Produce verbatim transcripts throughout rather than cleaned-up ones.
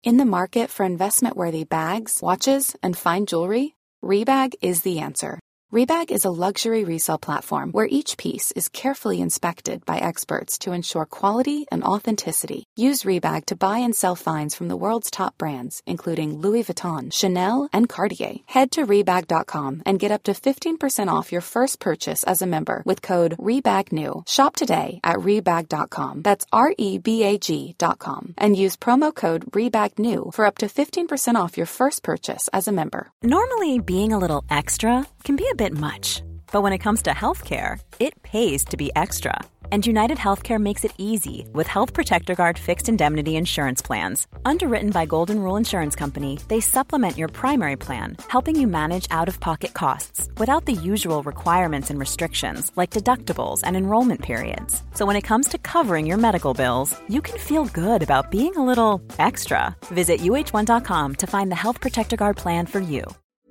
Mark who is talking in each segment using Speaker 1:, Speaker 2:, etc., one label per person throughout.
Speaker 1: In the market for investment-worthy bags, watches, and fine jewelry, Rebag is the answer. Rebag is a luxury resale platform where each piece is carefully inspected by experts to ensure quality and authenticity. Use Rebag to buy and sell finds from the world's top brands, including Louis Vuitton, Chanel, and Cartier. Head to Rebag dot com and get up to fifteen percent off your first purchase as a member with code REBAGNEW. Shop today at Rebag dot com. That's R E B A G dot com. And use promo code REBAGNEW for up to fifteen percent off your first purchase as a member.
Speaker 2: Normally, being a little extra can be a bit much, but when it comes to healthcare, it pays to be extra. And United Healthcare makes it easy with Health Protector Guard fixed indemnity insurance plans. Underwritten by Golden Rule Insurance Company, they supplement your primary plan, helping you manage out-of-pocket costs without the usual requirements and restrictions like deductibles and enrollment periods. So when it comes to covering your medical bills, you can feel good about being a little extra. Visit U H one dot com to find the Health Protector Guard plan for you.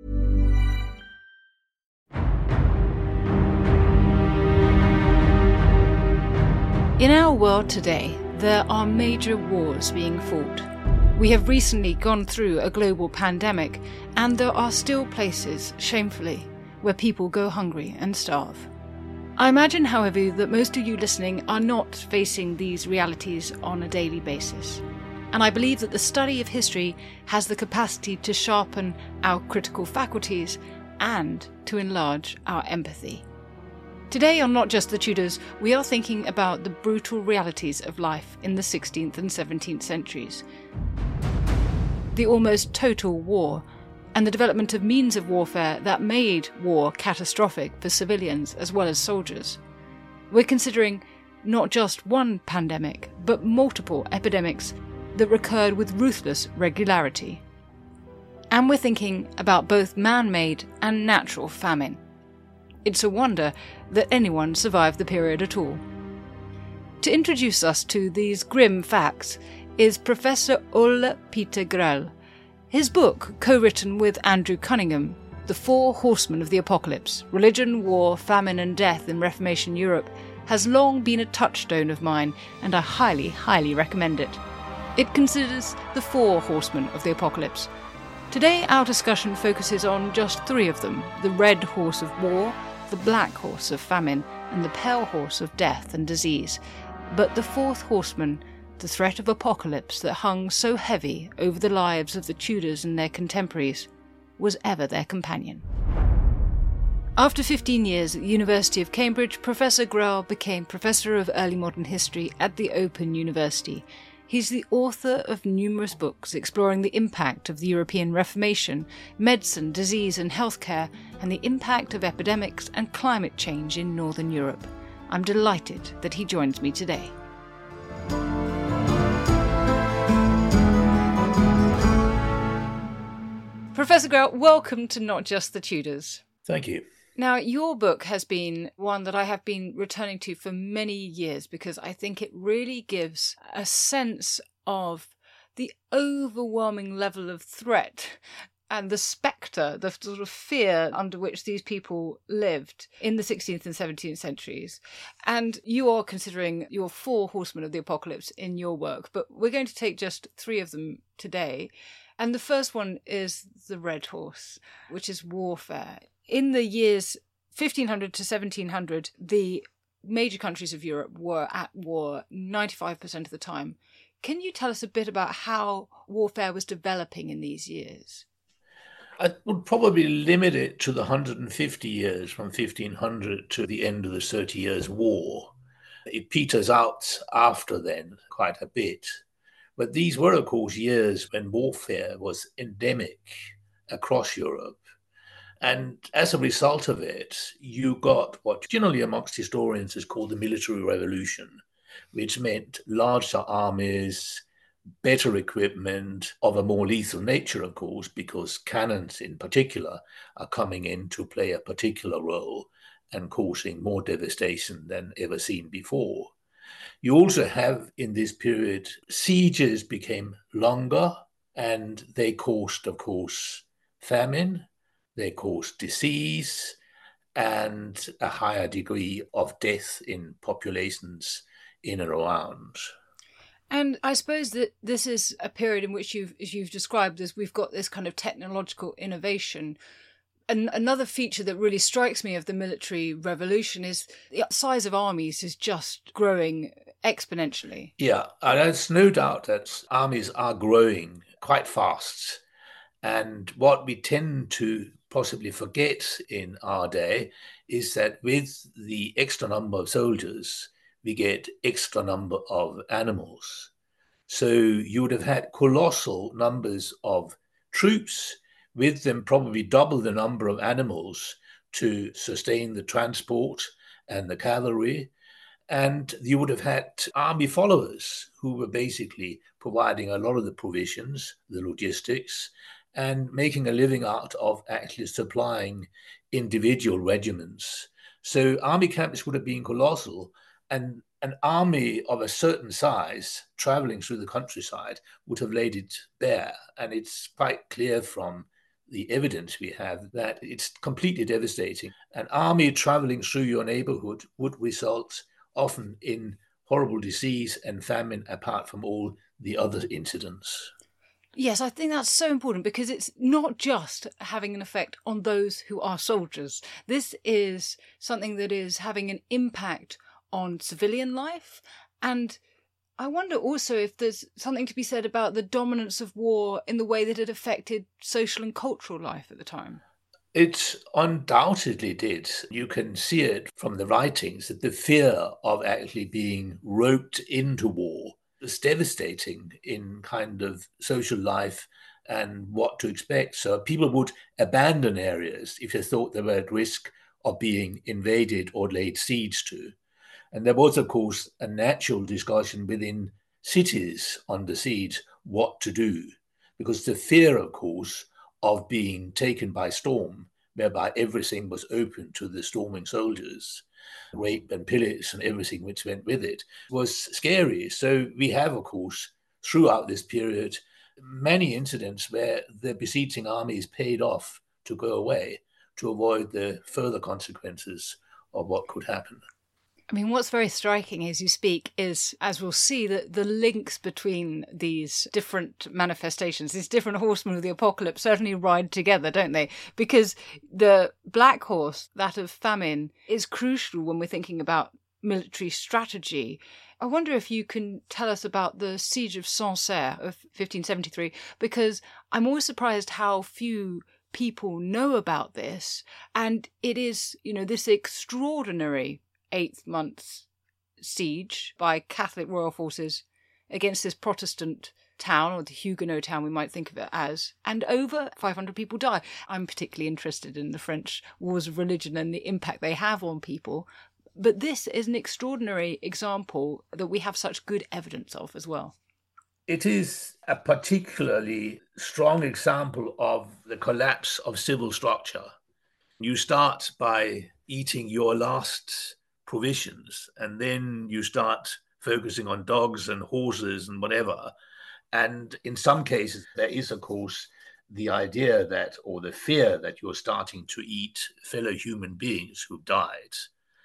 Speaker 3: In our world today, there are major wars being fought. We have recently gone through a global pandemic, and there are still places, shamefully, where people go hungry and starve. I imagine, however, that most of you listening are not facing these realities on a daily basis. And I believe that the study of history has the capacity to sharpen our critical faculties and to enlarge our empathy. Today on Not Just the Tudors, we are thinking about the brutal realities of life in the sixteenth and seventeenth centuries. The almost total war, and the development of means of warfare that made war catastrophic for civilians as well as soldiers. We're considering not just one pandemic, but multiple epidemics that recurred with ruthless regularity. And we're thinking about both man-made and natural famine. It's a wonder that anyone survived the period at all. To introduce us to these grim facts is Professor Ole Peter Grell. His book, co-written with Andrew Cunningham, The Four Horsemen of the Apocalypse, Religion, War, Famine and Death in Reformation Europe, has long been a touchstone of mine, and I highly, highly recommend it. It considers the four horsemen of the apocalypse. Today our discussion focuses on just three of them: the red horse of war, the black horse of famine, and the pale horse of death and disease. But the fourth horseman, the threat of apocalypse that hung so heavy over the lives of the Tudors and their contemporaries, was ever their companion. After fifteen years at the University of Cambridge, Professor Grell became Professor of Early Modern History at the Open University. He's the author of numerous books exploring the impact of the European Reformation, medicine, disease and healthcare, and the impact of epidemics and climate change in Northern Europe. I'm delighted that he joins me today. Professor Grell, welcome to Not Just the Tudors.
Speaker 4: Thank you.
Speaker 3: Now, your book has been one that I have been returning to for many years because I think it really gives a sense of the overwhelming level of threat and the spectre, the sort of fear under which these people lived in the sixteenth and seventeenth centuries. And you are considering your four horsemen of the apocalypse in your work, but we're going to take just three of them today. And the first one is the red horse, which is warfare. In the years fifteen hundred to seventeen hundred, the major countries of Europe were at war ninety-five percent of the time. Can you tell us a bit about how warfare was developing in these years?
Speaker 4: I would probably limit it to the one hundred fifty years from fifteen hundred to the end of the Thirty Years' War. It peters out after then quite a bit. But these were, of course, years when warfare was endemic across Europe. And as a result of it, you got what generally amongst historians is called the military revolution, which meant larger armies, better equipment of a more lethal nature, of course, because cannons in particular are coming in to play a particular role and causing more devastation than ever seen before. You also have in this period, sieges became longer and they caused, of course, famine. They caused disease and a higher degree of death in populations in and around.
Speaker 3: And I suppose that this is a period in which you've, as you've described, as we've got this kind of technological innovation. And another feature that really strikes me of the military revolution is the size of armies is just growing exponentially.
Speaker 4: Yeah, and there's no doubt that armies are growing quite fast. And what we tend to possibly forget in our day is that with the extra number of soldiers, we get extra number of animals. So you would have had colossal numbers of troops, with them probably double the number of animals to sustain the transport and the cavalry. And you would have had army followers who were basically providing a lot of the provisions, the logistics, and making a living out of actually supplying individual regiments. So army camps would have been colossal, and an army of a certain size traveling through the countryside would have laid it bare. And it's quite clear from the evidence we have that it's completely devastating. An army traveling through your neighborhood would result often in horrible disease and famine, apart from all the other incidents.
Speaker 3: Yes, I think that's so important, because it's not just having an effect on those who are soldiers. This is something that is having an impact on civilian life. And I wonder also if there's something to be said about the dominance of war in the way that it affected social and cultural life at the time.
Speaker 4: It undoubtedly did. You can see it from the writings that the fear of actually being roped into war was devastating in kind of social life and what to expect. So people would abandon areas if they thought they were at risk of being invaded or laid siege to. And there was, of course, a natural discussion within cities under siege what to do, because the fear, of course, of being taken by storm, whereby everything was open to the storming soldiers, rape and pillage and everything which went with it, was scary. So we have, of course, throughout this period, many incidents where the besieging armies paid off to go away to avoid the further consequences of what could happen.
Speaker 3: I mean, what's very striking as you speak is, as we'll see, that the links between these different manifestations, these different horsemen of the apocalypse, certainly ride together, don't they? Because the black horse, that of famine, is crucial when we're thinking about military strategy. I wonder if you can tell us about the Siege of Sancerre of fifteen seventy-three, because I'm always surprised how few people know about this. And it is, you know, this extraordinary eighth month's siege by Catholic royal forces against this Protestant town, or the Huguenot town we might think of it as, and over five hundred people die. I'm particularly interested in the French wars of religion and the impact they have on people, but this is an extraordinary example that we have such good evidence of as well.
Speaker 4: It is a particularly strong example of the collapse of civil structure. You start by eating your last provisions, and then you start focusing on dogs and horses and whatever. And in some cases, there is, of course, the idea that, or the fear that you're starting to eat fellow human beings who've died.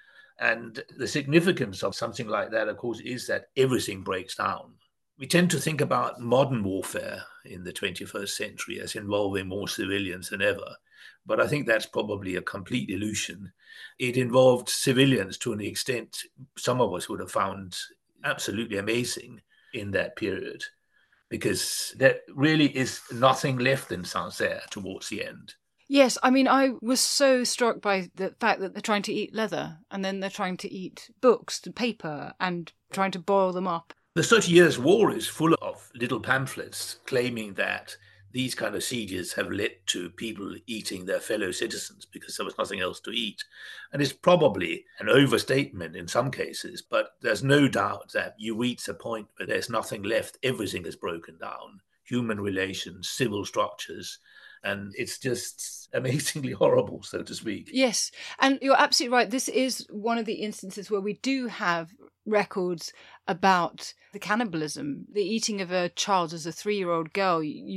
Speaker 4: And the significance of something like that, of course, is that everything breaks down. We tend to think about modern warfare in the twenty-first century as involving more civilians than ever. But I think that's probably a complete illusion. It involved civilians to an extent some of us would have found absolutely amazing in that period, because there really is nothing left in Sancerre towards the end.
Speaker 3: Yes, I mean, I was so struck by the fact that they're trying to eat leather, and then they're trying to eat books and paper and trying to boil them up.
Speaker 4: The Thirty Years' War is full of little pamphlets claiming that these kind of sieges have led to people eating their fellow citizens because there was nothing else to eat. And it's probably an overstatement in some cases, but there's no doubt that you reach a point where there's nothing left. Everything is broken down. Human relations, civil structures, and it's just amazingly horrible, so to speak.
Speaker 3: Yes, and you're absolutely right. This is one of the instances where we do have records about the cannibalism, the eating of a child as a three-year-old girl. You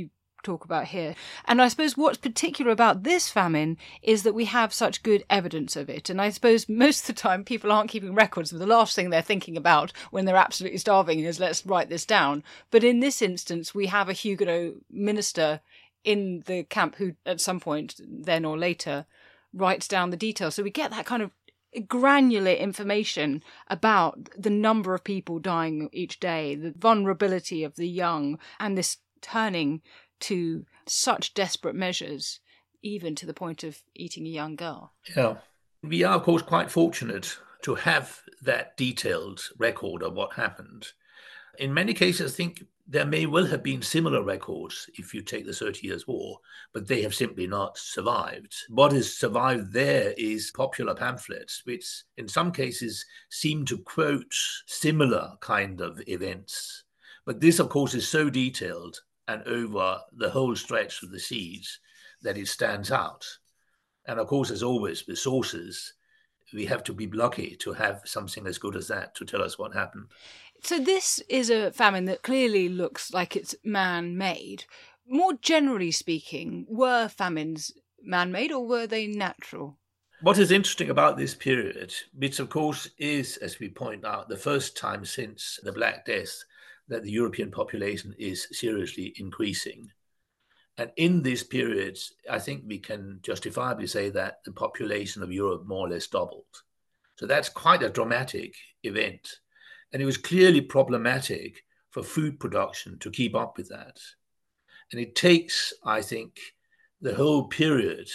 Speaker 3: talk about here. And I suppose what's particular about this famine is that we have such good evidence of it. And I suppose most of the time people aren't keeping records, but the last thing they're thinking about when they're absolutely starving is let's write this down. But in this instance, we have a Huguenot minister in the camp who at some point, then or later, writes down the details. So we get that kind of granular information about the number of people dying each day, the vulnerability of the young, and this turning to such desperate measures, even to the point of eating a young girl.
Speaker 4: Yeah. We are, of course, quite fortunate to have that detailed record of what happened. In many cases, I think there may well have been similar records if you take the Thirty Years' War, but they have simply not survived. What has survived there is popular pamphlets, which in some cases seem to quote similar kind of events. But this, of course, is so detailed and over the whole stretch of the siege that it stands out. And of course, as always with sources, we have to be lucky to have something as good as that to tell us what happened.
Speaker 3: So this is a famine that clearly looks like it's man-made. More generally speaking, were famines man-made or were they natural?
Speaker 4: What is interesting about this period, which of course is, as we point out, the first time since the Black Death that the European population is seriously increasing. And in this period, I think we can justifiably say that the population of Europe more or less doubled. So that's quite a dramatic event. And it was clearly problematic for food production to keep up with that. And it takes, I think, the whole period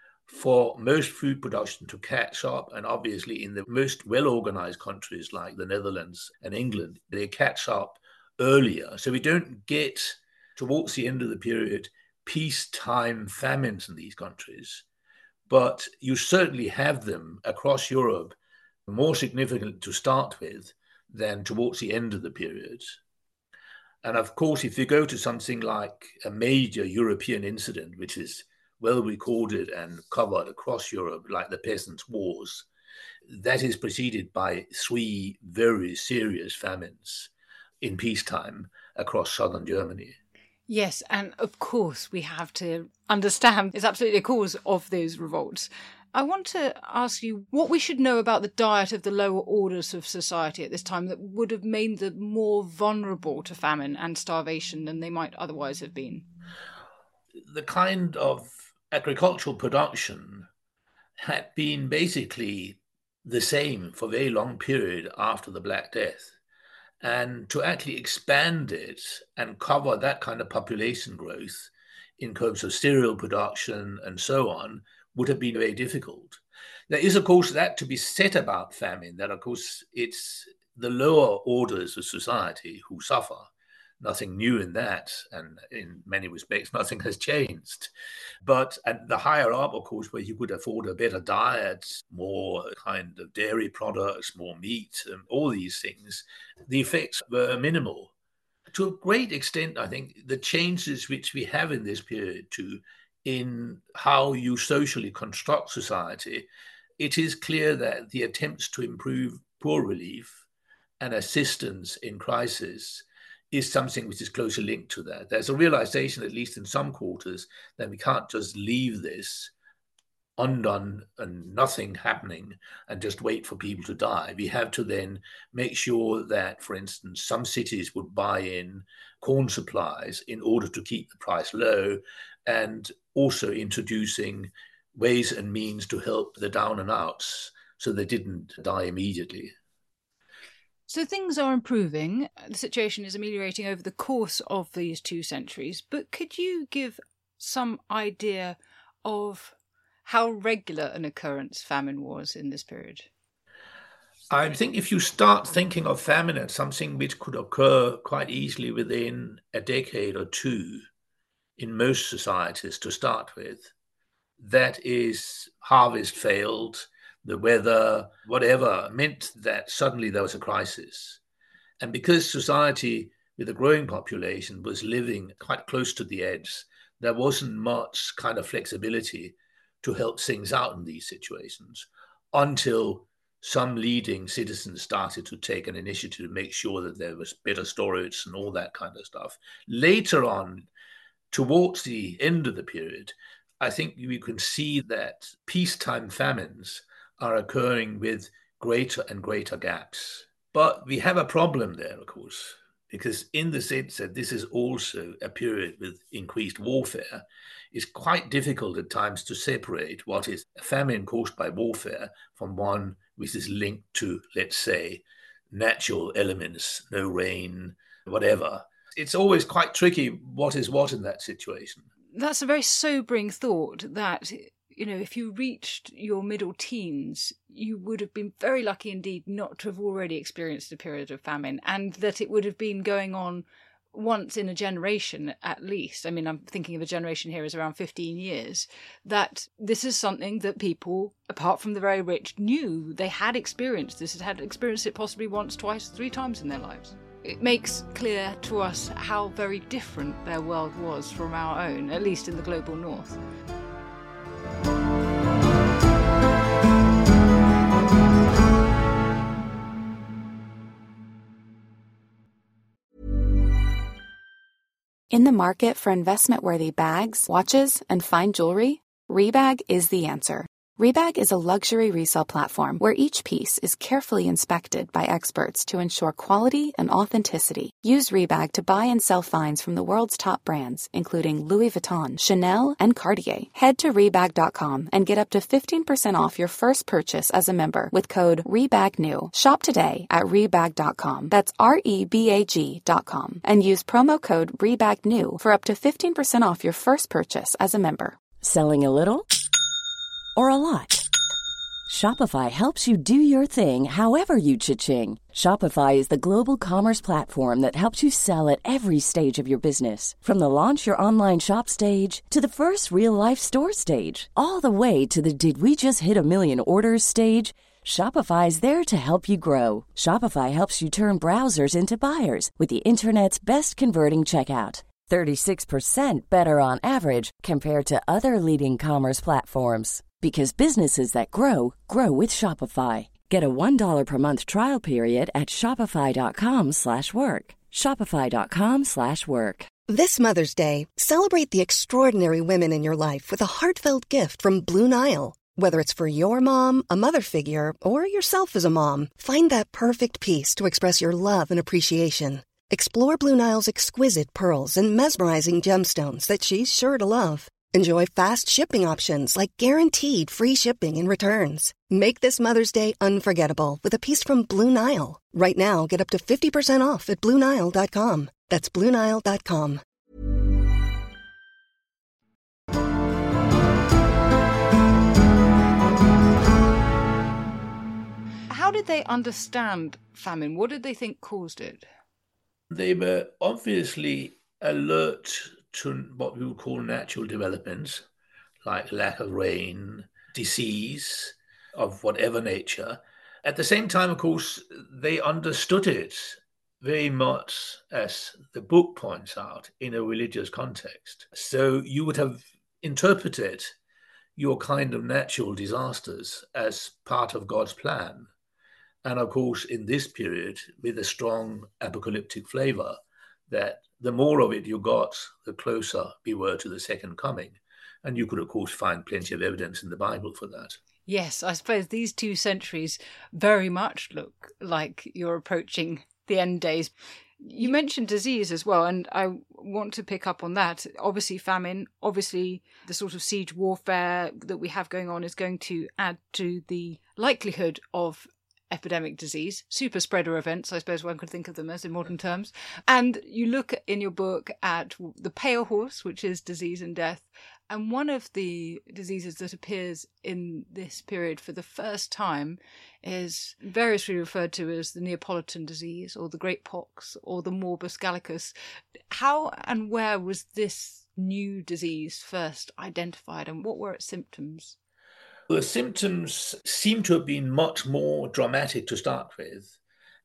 Speaker 4: for most food production to catch up. And obviously in the most well-organized countries like the Netherlands and England, they catch up earlier. So we don't get towards the end of the period peacetime famines in these countries. But you certainly have them across Europe, more significant to start with than towards the end of the period. And of course, if you go to something like a major European incident, which is well recorded and covered across Europe, like the Peasants' Wars, that is preceded by three very serious famines in peacetime across southern Germany.
Speaker 3: Yes, and of course we have to understand it's absolutely a cause of those revolts. I want to ask you what we should know about the diet of the lower orders of society at this time that would have made them more vulnerable to famine and starvation than they might otherwise have been.
Speaker 4: The kind of agricultural production had been basically the same for a very long period after the Black Death. And to actually expand it and cover that kind of population growth in terms of cereal production and so on would have been very difficult. There is, of course, that to be said about famine, that, of course, it's the lower orders of society who suffer. Nothing new in that, and in many respects, nothing has changed. But at the higher up, of course, where you could afford a better diet, more kind of dairy products, more meat, and all these things, the effects were minimal. To a great extent, I think, the changes which we have in this period too, in how you socially construct society, it is clear that the attempts to improve poor relief and assistance in crisis is something which is closely linked to that. There's a realization, at least in some quarters, that we can't just leave this undone and nothing happening and just wait for people to die. We have to then make sure that, for instance, some cities would buy in corn supplies in order to keep the price low, and also introducing ways and means to help the down and outs so they didn't die immediately.
Speaker 3: So things are improving. The situation is ameliorating over the course of these two centuries. But could you give some idea of how regular an occurrence famine was in this period?
Speaker 4: I think if you start thinking of famine as something which could occur quite easily within a decade or two in most societies to start with, that is harvest failed, the weather, whatever, meant that suddenly there was a crisis. And because society with a growing population was living quite close to the edge, there wasn't much kind of flexibility to help things out in these situations until some leading citizens started to take an initiative to make sure that there was better storage and all that kind of stuff. Later on, towards the end of the period, I think we can see that peacetime famines are occurring with greater and greater gaps. But we have a problem there, of course, because in the sense that this is also a period with increased warfare, it's quite difficult at times to separate what is a famine caused by warfare from one which is linked to, let's say, natural elements, no rain, whatever. It's always quite tricky what is what in that situation.
Speaker 3: That's a very sobering thought that, you know, if you reached your middle teens, you would have been very lucky indeed not to have already experienced a period of famine, and that it would have been going on once in a generation at least. I mean, I'm thinking of a generation here as around fifteen years, that this is something that people, apart from the very rich, knew they had experienced this, had experienced it possibly once, twice, three times in their lives. It makes clear to us how very different their world was from our own, at least in the global north.
Speaker 1: In the market for investment-worthy bags, watches, and fine jewelry, Rebag is the answer. Rebag is a luxury resale platform where each piece is carefully inspected by experts to ensure quality and authenticity. Use Rebag to buy and sell finds from the world's top brands, including Louis Vuitton, Chanel, and Cartier. Head to Rebag dot com and get up to fifteen percent off your first purchase as a member with code REBAGNEW. Shop today at Rebag dot com. That's R E B A G dot com. And use promo code REBAGNEW for up to fifteen percent off your first purchase as a member.
Speaker 5: Selling a little or a lot? Shopify helps you do your thing however you cha-ching. Shopify is the global commerce platform that helps you sell at every stage of your business. From the launch your online shop stage to the first real-life store stage, all the way to the did we just hit a million orders stage. Shopify is there to help you grow. Shopify helps you turn browsers into buyers with the internet's best converting checkout. thirty-six percent better on average compared to other leading commerce platforms. Because businesses that grow, grow with Shopify. Get a one dollar per month trial period at shopify.com slash work. Shopify.com slash work.
Speaker 6: This Mother's Day, celebrate the extraordinary women in your life with a heartfelt gift from Blue Nile. Whether it's for your mom, a mother figure, or yourself as a mom, find that perfect piece to express your love and appreciation. Explore Blue Nile's exquisite pearls and mesmerizing gemstones that she's sure to love. Enjoy fast shipping options like guaranteed free shipping and returns. Make this Mother's Day unforgettable with a piece from Blue Nile. Right now, get up to fifty percent off at Blue Nile dot com. That's Blue Nile dot com.
Speaker 3: How did they understand famine? What did they think caused it?
Speaker 4: They were obviously alert to what we would call natural developments, like lack of rain, disease of whatever nature. At the same time, of course, they understood it very much, as the book points out, in a religious context. So you would have interpreted your kind of natural disasters as part of God's plan. And of course, in this period, with a strong apocalyptic flavor, that the more of it you got, the closer we were to the second coming. And you could, of course, find plenty of evidence in the Bible for that.
Speaker 3: Yes, I suppose these two centuries very much look like you're approaching the end days. You mentioned disease as well, and I want to pick up on that. Obviously, famine, obviously the sort of siege warfare that we have going on is going to add to the likelihood of epidemic disease, super spreader events, I suppose one could think of them as in modern terms. And you look in your book at the pale horse, which is disease and death. And one of the diseases that appears in this period for the first time is variously referred to as the Neapolitan disease or the Great Pox or the Morbus Gallicus. How and where was this new disease first identified, and what were its symptoms?
Speaker 4: The symptoms seem to have been much more dramatic to start with.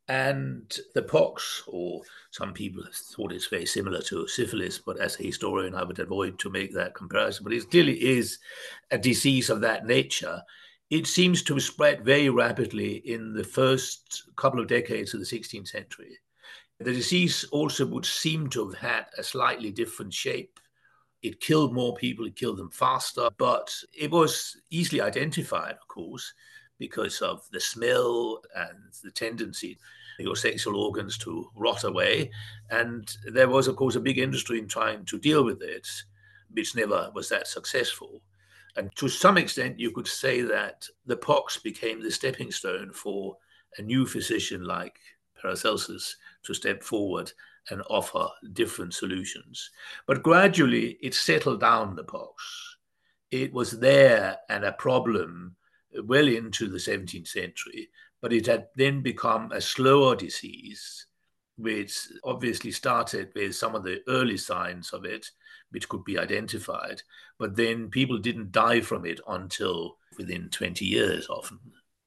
Speaker 4: And the pox, or some people thought it's very similar to syphilis, but as a historian, I would avoid to make that comparison. But it clearly is a disease of that nature. It seems to have spread very rapidly in the first couple of decades of the sixteenth century. The disease also would seem to have had a slightly different shape It killed more people, it killed them faster, but it was easily identified, of course, because of the smell and the tendency your sexual organs to rot away. And there was, of course, a big industry in trying to deal with it, which never was that successful. And to some extent, you could say that the pox became the stepping stone for a new physician like Paracelsus to step forward and offer different solutions. But gradually, it settled down, the pox. It was there and a problem well into the seventeenth century, but it had then become a slower disease, which obviously started with some of the early signs of it, which could be identified, but then people didn't die from it until within twenty years often.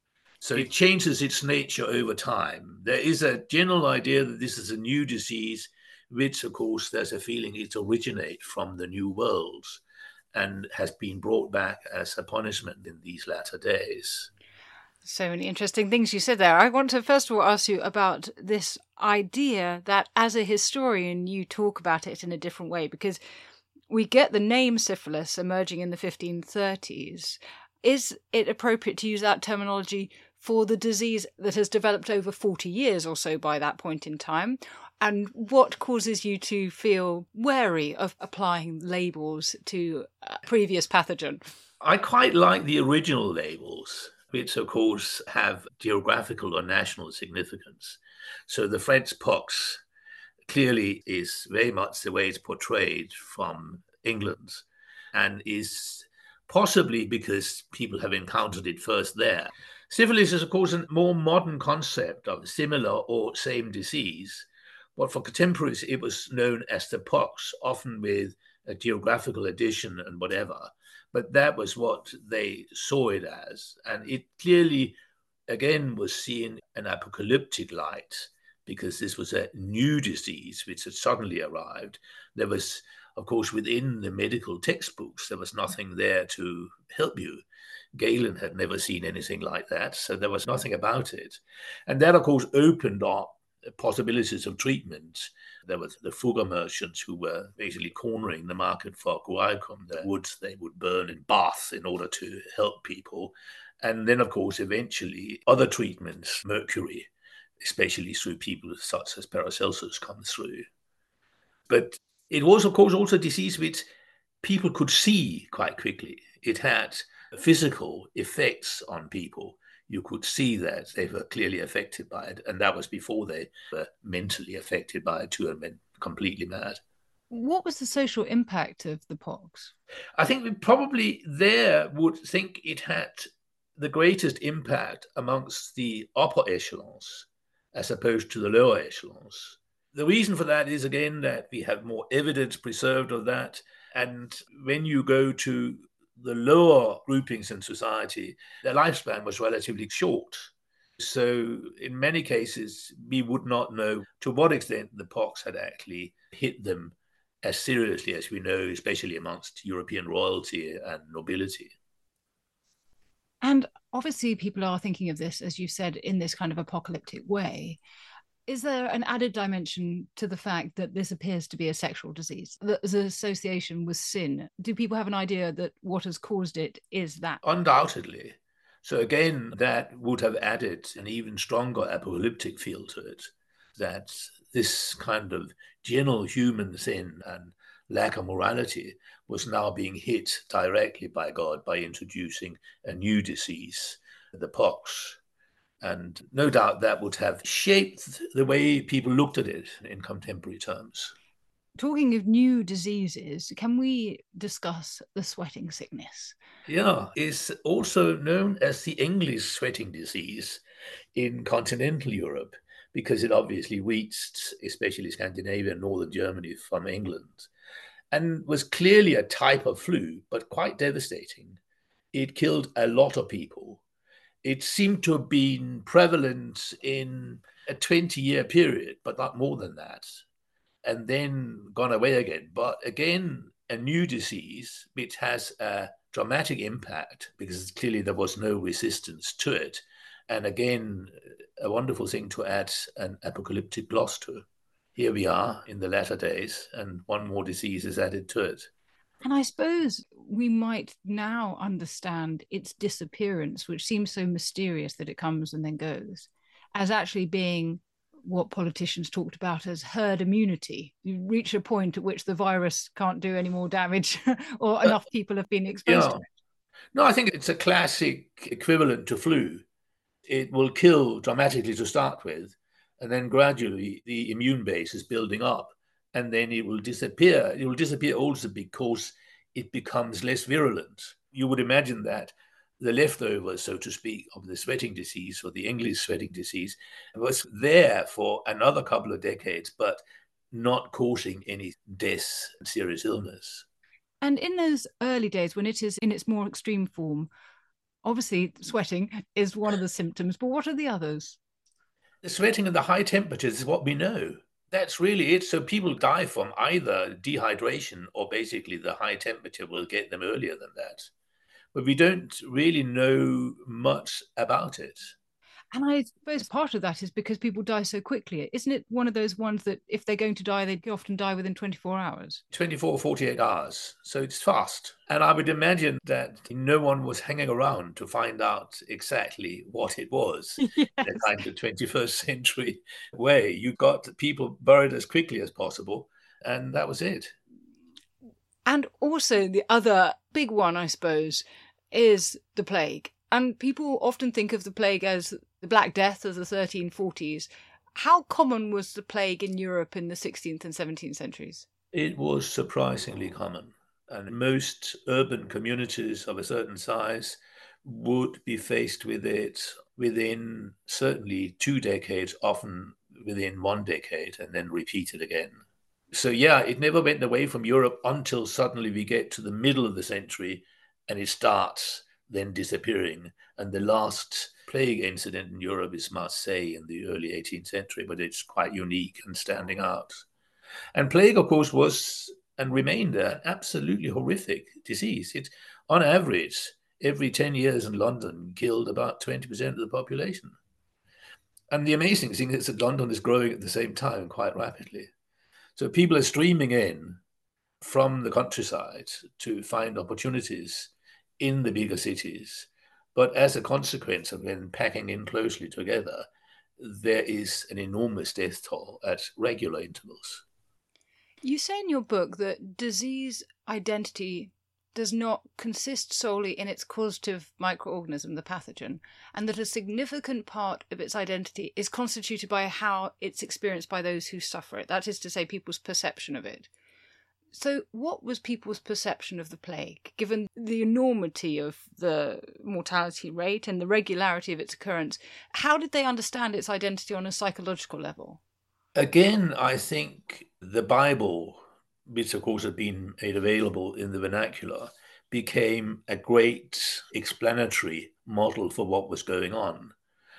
Speaker 4: So it changes its nature over time. There is a general idea that this is a new disease, which, of course, there's a feeling it originates from the New World and has been brought back as a punishment in these latter days.
Speaker 3: So many interesting things you said there. I want to first of all ask you about this idea that as a historian, you talk about it in a different way, because we get the name syphilis emerging in the fifteen thirties. Is it appropriate to use that terminology for the disease that has developed over forty years or so by that point in time? And what causes you to feel wary of applying labels to a previous pathogen?
Speaker 4: I quite like the original labels, which, of course, have geographical or national significance. So the French pox clearly is very much the way it's portrayed from England, and is possibly because people have encountered it first there. Syphilis is, of course, a more modern concept of similar or same disease, but for contemporaries, it was known as the pox, often with a geographical addition and whatever. But that was what they saw it as. And it clearly, again, was seen in an apocalyptic light, because this was a new disease which had suddenly arrived. There was, of course, within the medical textbooks, there was nothing there to help you. Galen had never seen anything like that, so there was nothing about it. And that, of course, opened up possibilities of treatment. There were the Fugger merchants who were basically cornering the market for guaiacum, the woods they would burn in baths in order to help people. And then, of course, eventually other treatments, mercury, especially through people such as Paracelsus, come through. But it was, of course, also a disease which people could see quite quickly. It had physical effects on people. You could see that they were clearly affected by it. And that was before they were mentally affected by it too and went completely mad.
Speaker 3: What was the social impact of the pox?
Speaker 4: I think we probably there would think it had the greatest impact amongst the upper echelons as opposed to the lower echelons. The reason for that is, again, that we have more evidence preserved of that. And when you go to the lower groupings in society, their lifespan was relatively short. So in many cases, we would not know to what extent the pox had actually hit them as seriously as we know, especially amongst European royalty and nobility.
Speaker 3: And obviously people are thinking of this, as you said, in this kind of apocalyptic way. Is there an added dimension to the fact that this appears to be a sexual disease? There's an association with sin. Do people have an idea that what has caused it is that?
Speaker 4: Undoubtedly. So again, that would have added an even stronger apocalyptic feel to it, that this kind of general human sin and lack of morality was now being hit directly by God by introducing a new disease, the pox. And no doubt that would have shaped the way people looked at it in contemporary terms.
Speaker 3: Talking of new diseases, can we discuss the sweating sickness?
Speaker 4: Yeah, it's also known as the English sweating disease in continental Europe, because it obviously reached especially Scandinavia and northern Germany from England, and was clearly a type of flu, but quite devastating. It killed a lot of people. It seemed to have been prevalent in a twenty-year period, but not more than that, and then gone away again. But again, a new disease which has a dramatic impact because clearly there was no resistance to it. And again, a wonderful thing to add an apocalyptic gloss to. Here we are in the latter days, and one more disease is added to it.
Speaker 3: And I suppose we might now understand its disappearance, which seems so mysterious that it comes and then goes, as actually being what politicians talked about as herd immunity. You reach a point at which the virus can't do any more damage or enough people have been exposed
Speaker 4: Yeah.
Speaker 3: to it.
Speaker 4: No, I think it's a classic equivalent to flu. It will kill dramatically to start with, and then gradually the immune base is building up, and then it will disappear. It will disappear also because it becomes less virulent. You would imagine that the leftovers, so to speak, of the sweating disease or the English sweating disease was there for another couple of decades, but not causing any deaths and serious illness.
Speaker 3: And in those early days, when it is in its more extreme form, obviously sweating is one of the symptoms, but what are the others?
Speaker 4: The sweating and the high temperatures is what we know. That's really it. So people die from either dehydration or basically the high temperature will get them earlier than that. But we don't really know much about it.
Speaker 3: And I suppose part of that is because people die so quickly. Isn't it one of those ones that if they're going to die, they often die within twenty-four hours?
Speaker 4: twenty-four, forty-eight hours. So it's fast. And I would imagine that no one was hanging around to find out exactly what it was. Yes. In a kind of twenty-first century way. You got people buried as quickly as possible, and that was it.
Speaker 3: And also the other big one, I suppose, is the plague. And people often think of the plague as the Black Death of the thirteen forties. How common was the plague in Europe in the sixteenth and seventeenth centuries?
Speaker 4: It was surprisingly common. And most urban communities of a certain size would be faced with it within certainly two decades, often within one decade, and then repeated again. So yeah, it never went away from Europe until suddenly we get to the middle of the century and it starts then disappearing. And the last plague incident in Europe is Marseille in the early eighteenth century, but it's quite unique and standing out. And plague, of course, was and remained an absolutely horrific disease. It, on average, every ten years in London killed about twenty percent of the population. And the amazing thing is that London is growing at the same time quite rapidly. So people are streaming in from the countryside to find opportunities in the bigger cities. But as a consequence of them packing in closely together, there is an enormous death toll at regular intervals.
Speaker 3: You say in your book that disease identity does not consist solely in its causative microorganism, the pathogen, and that a significant part of its identity is constituted by how it's experienced by those who suffer it. That is to say, people's perception of it. So what was people's perception of the plague, given the enormity of the mortality rate and the regularity of its occurrence? How did they understand its identity on a psychological level?
Speaker 4: Again, I think the Bible, which of course had been made available in the vernacular, became a great explanatory model for what was going on.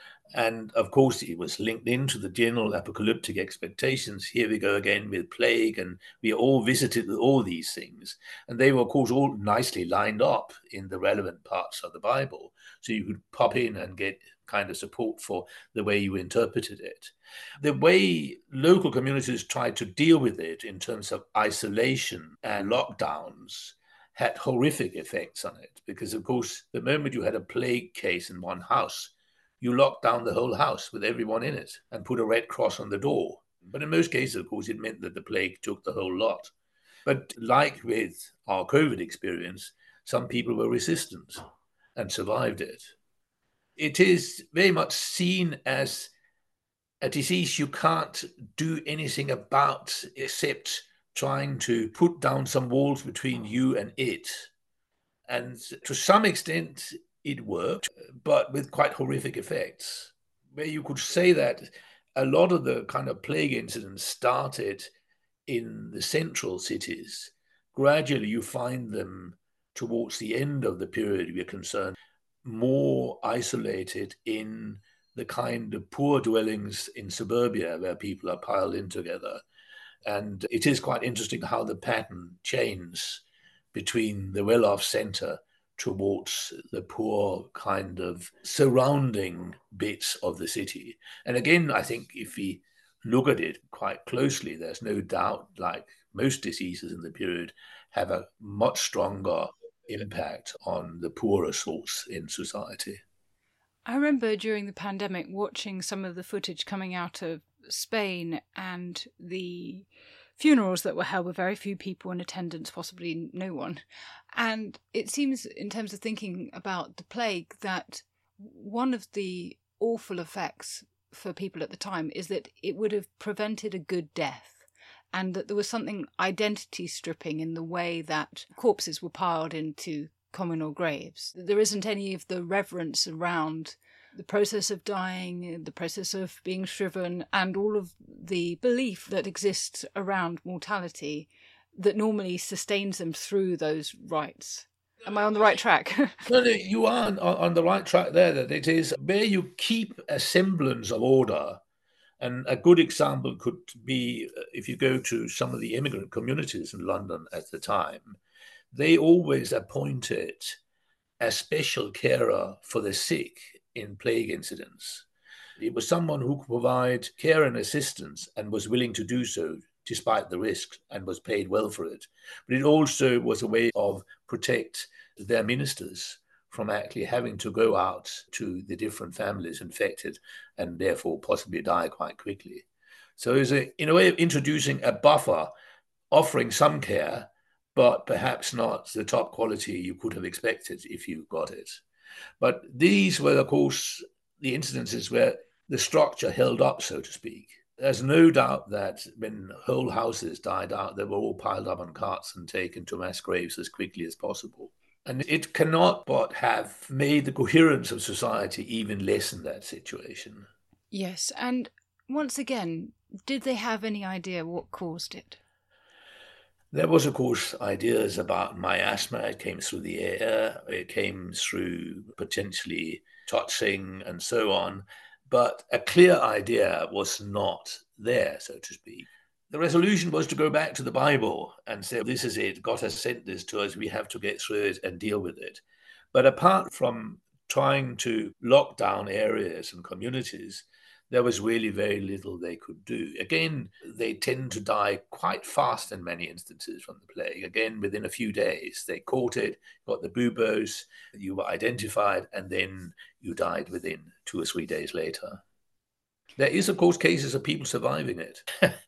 Speaker 4: And of course, it was linked into the general apocalyptic expectations. Here we go again with plague, and we are all visited with all these things. And they were, of course, all nicely lined up in the relevant parts of the Bible. So you could pop in and get kind of support for the way you interpreted it. The way local communities tried to deal with it in terms of isolation and lockdowns had horrific effects on it. Because, of course, the moment you had a plague case in one house, you locked down the whole house with everyone in it and put a red cross on the door. But in most cases, of course, it meant that the plague took the whole lot. But like with our COVID experience, some people were resistant and survived it. It is very much seen as a disease you can't do anything about except trying to put down some walls between you and it. And to some extent, it worked, but with quite horrific effects, where you could say that a lot of the kind of plague incidents started in the central cities. Gradually, you find them towards the end of the period we're concerned, more isolated in the kind of poor dwellings in suburbia where people are piled in together. And it is quite interesting how the pattern changes between the well-off center towards the poor kind of surrounding bits of the city. And again, I think if we look at it quite closely, there's no doubt, like most diseases in the period, have a much stronger impact on the poorer souls in society.
Speaker 3: I remember during the pandemic watching some of the footage coming out of Spain, and the funerals that were held with very few people in attendance, possibly no one. And it seems, in terms of thinking about the plague, that one of the awful effects for people at the time is that it would have prevented a good death, and that there was something identity stripping in the way that corpses were piled into communal graves. There isn't any of the reverence around the process of dying, the process of being shriven, and all of the belief that exists around mortality that normally sustains them through those rites. Am I on the right track?
Speaker 4: No, no, you are on, on the right track there, that it is where you keep a semblance of order. And a good example could be if you go to some of the immigrant communities in London at the time, they always appointed a special carer for the sick in plague incidents. It was someone who could provide care and assistance and was willing to do so despite the risk and was paid well for it. But it also was a way of protect their ministers from actually having to go out to the different families infected and therefore possibly die quite quickly. So it was a, in a way of introducing a buffer, offering some care, but perhaps not the top quality you could have expected if you got it. But these were, of course, the incidences where the structure held up, so to speak. There's no doubt that when whole houses died out, they were all piled up on carts and taken to mass graves as quickly as possible. And it cannot but have made the coherence of society even less in that situation.
Speaker 3: Yes, and once again, did they have any idea what caused it?
Speaker 4: There was, of course, ideas about miasma. It came through the air, it came through potentially touching and so on. But a clear idea was not there, so to speak. The resolution was to go back to the Bible and say, this is it, God has sent this to us, we have to get through it and deal with it. But apart from trying to lock down areas and communities, there was really very little they could do. Again, they tend to die quite fast in many instances from the plague. Again, within a few days, they caught it, got the buboes, you were identified, and then you died within two or three days later. There is, of course, cases of people surviving it.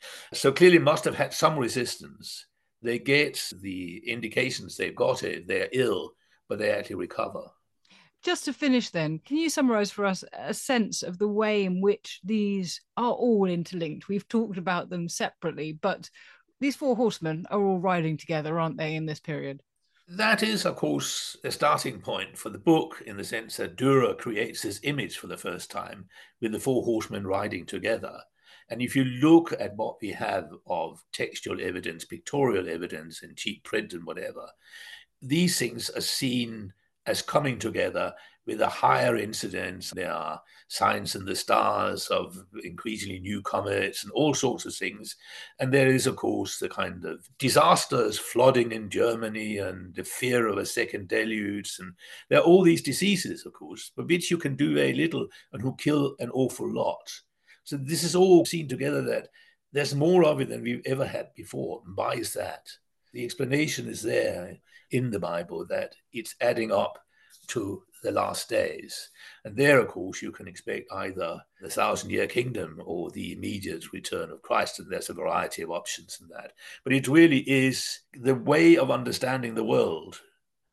Speaker 4: So clearly must have had some resistance. They get the indications they've got it, they're ill, but they actually recover.
Speaker 3: Just to finish then, can you summarise for us a sense of the way in which these are all interlinked? We've talked about them separately, but these four horsemen are all riding together, aren't they, in this period?
Speaker 4: That is, of course, a starting point for the book, in the sense that Dürer creates this image for the first time with the four horsemen riding together. And if you look at what we have of textual evidence, pictorial evidence, and cheap print and whatever, these things are seen as coming together with a higher incidence. There are signs in the stars of increasingly new comets and all sorts of things. And there is, of course, the kind of disasters, flooding in Germany and the fear of a second deluge. And there are all these diseases, of course, for which you can do very little and who kill an awful lot. So this is all seen together, that there's more of it than we've ever had before. And why is that? The explanation is there in the Bible, that it's adding up to the last days. And there, of course, you can expect either the thousand-year kingdom or the immediate return of Christ, and there's a variety of options in that. But it really is the way of understanding the world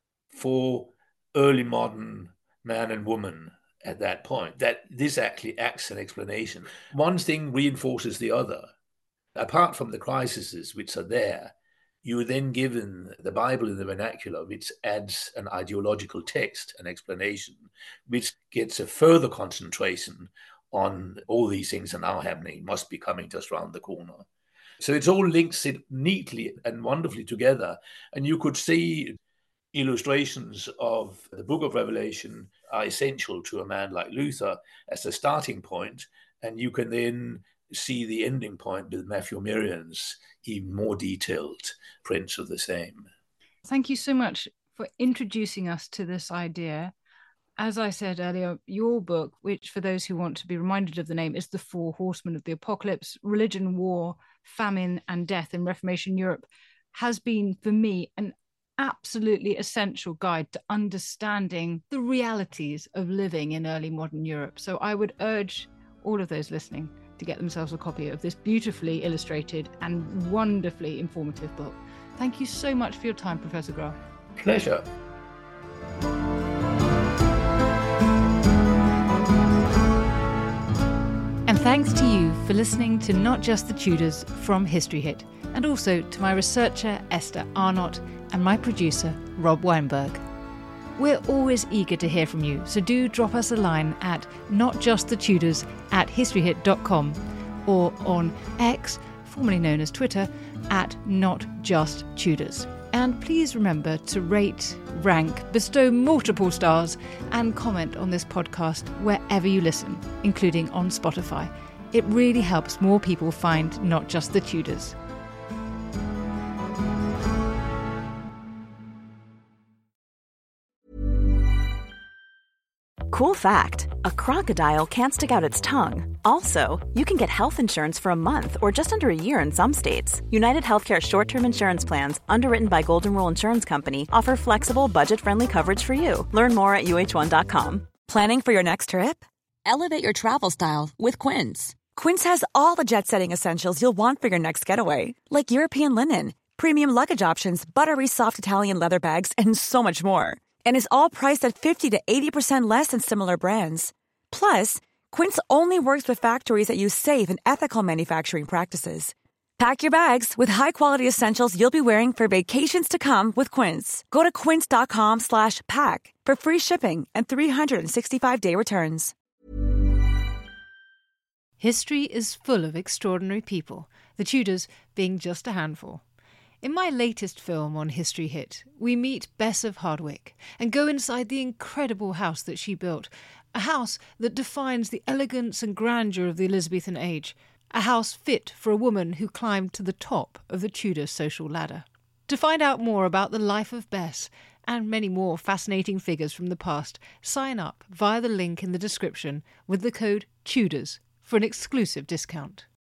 Speaker 4: for early modern man and woman at that point, that this actually acts an explanation. One thing reinforces the other. Apart from the crises which are there, you are then given the Bible in the vernacular, which adds an ideological text, an explanation, which gets a further concentration on all these things are now happening, must be coming just around the corner. So it's all linked neatly and wonderfully together. And you could see illustrations of the Book of Revelation are essential to a man like Luther as a starting point, and you can then see the ending point with Matthew Merian's even more detailed prints of the same.
Speaker 3: Thank you so much for introducing us to this idea. As I said earlier, your book, which for those who want to be reminded of the name, is The Four Horsemen of the Apocalypse: Religion, War, Famine and Death in Reformation Europe, has been, for me, an absolutely essential guide to understanding the realities of living in early modern Europe. So I would urge all of those listening to get themselves a copy of this beautifully illustrated and wonderfully informative book. Thank you so much for your time, Professor Graf.
Speaker 4: Pleasure.
Speaker 3: And thanks to you for listening to Not Just the Tudors from History Hit, and also to my researcher Esther Arnott and my producer Rob Weinberg. We're always eager to hear from you, so do drop us a line at notjustthetudors at historyhit dot com or on X, formerly known as Twitter, at notjusttudors. And please remember to rate, rank, bestow multiple stars, and comment on this podcast wherever you listen, including on Spotify. It really helps more people find Not Just the Tudors.
Speaker 2: Cool fact, a crocodile can't stick out its tongue. Also, you can get health insurance for a month or just under a year in some states. United Healthcare short-term insurance plans, underwritten by Golden Rule Insurance Company, offer flexible, budget-friendly coverage for you. Learn more at U H one dot com.
Speaker 7: Planning for your next trip? Elevate your travel style with Quince. Quince has all the jet-setting essentials you'll want for your next getaway, like European linen, premium luggage options, buttery soft Italian leather bags, and so much more. And is all priced at fifty to eighty percent less than similar brands. Plus, Quince only works with factories that use safe and ethical manufacturing practices. Pack your bags with high-quality essentials you'll be wearing for vacations to come with Quince. Go to quince.com slash pack for free shipping and three sixty-five day returns.
Speaker 3: History is full of extraordinary people, the Tudors being just a handful. In my latest film on History Hit, we meet Bess of Hardwick and go inside the incredible house that she built, a house that defines the elegance and grandeur of the Elizabethan age, a house fit for a woman who climbed to the top of the Tudor social ladder. To find out more about the life of Bess and many more fascinating figures from the past, sign up via the link in the description with the code TUDORS for an exclusive discount.